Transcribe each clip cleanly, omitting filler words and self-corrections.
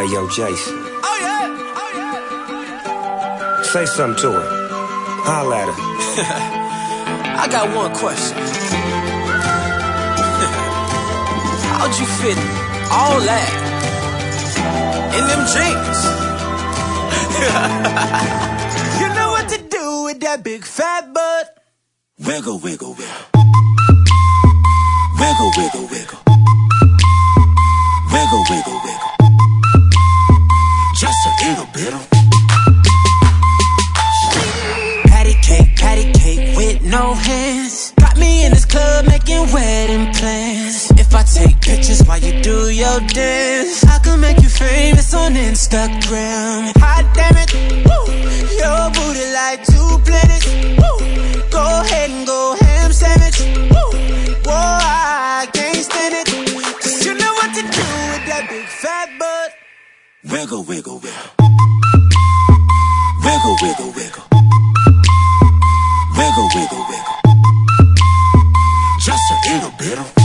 Hey, yo, Jason. Oh, yeah. Oh, yeah. Say something to her. Holla at her. I got one question. How'd you fit all that in them jeans? You know what to do with that big fat butt. Wiggle, wiggle, wiggle. Wiggle, wiggle, wiggle. Wiggle, wiggle, wiggle. Just a little bit of patty cake with no hands. Got me in this club making wedding plans. If I take pictures while you do your dance, I can make you famous on Instagram. Hot damn it, woo. Your booty like 2 planets, woo. Go ahead and go ham sandwich, woo. Whoa, I can't stand it, 'cause you know what to do with that big fat butt. wiggle, wiggle, wiggle. Wiggle, wiggle, wiggle. Wiggle, wiggle, wiggle. Just a little bit of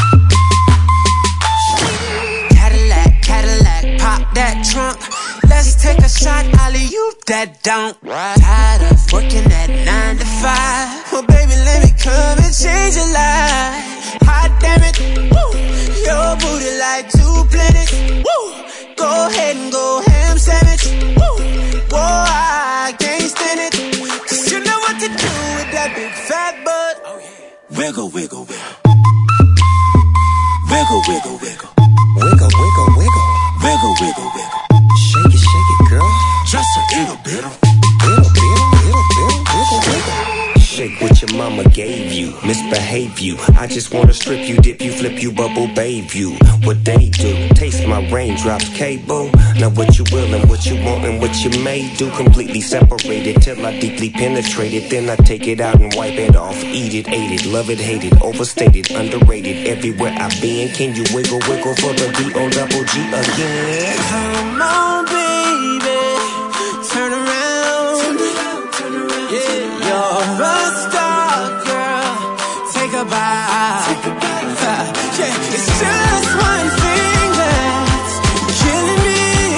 Cadillac, pop that trunk. Let's take a shot, alley-oop that don't. Tired of working at 9 to 5. Well, baby, let me come and change your life. Hot damn it, woo. Your booty like 2 planets, woo. Go ahead and go ham sandwich, woo. Whoa, I can't stand it, 'cause you know what to do with that big fat butt. Oh, yeah. wiggle, wiggle, wiggle. Wiggle, wiggle, wiggle. Wiggle, wiggle, wiggle. Wiggle, wiggle, wiggle. Shake it, girl. Just a little bit of Shake what your mama gave you, misbehave you. I just wanna strip you, dip you, flip you, bubble bathe you. What they do, taste my raindrops, cable. Now what you will and what you want and what you may do. Completely separated till I deeply penetrate it. Then I take it out and wipe it off. Eat it, ate it, love it, hate it. Overstated, underrated, everywhere I've been. Can you wiggle, wiggle for the D-O-double-G again? Come on, baby, turn around. Yeah, you're a star, girl. Take a bite. Yeah, it's just one thing that's killing me.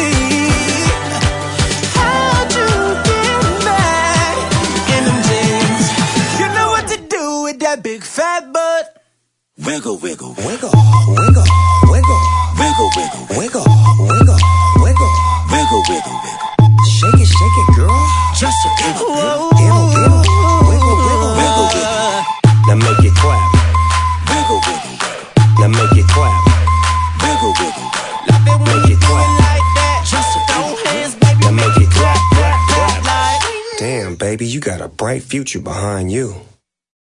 How'd you get back in them jeans? You know what to do with that big fat butt. wiggle, wiggle, Wiggle, wiggle, wiggle. wiggle, wiggle, Wiggle, wiggle, wiggle. wiggle, wiggle, wiggle. Shake it, girl. Just a little bit of Wiggle, wiggle, wiggle. wiggle, wiggle. Now make it clap. Wiggle, wiggle, wiggle. Now make it clap. Wiggle, wiggle, wiggle. Love it when Make you it do clap. it like that. Just a Throw little hands, baby. Now make it clap, clap, clap. Like Damn, baby, you got a bright future behind you.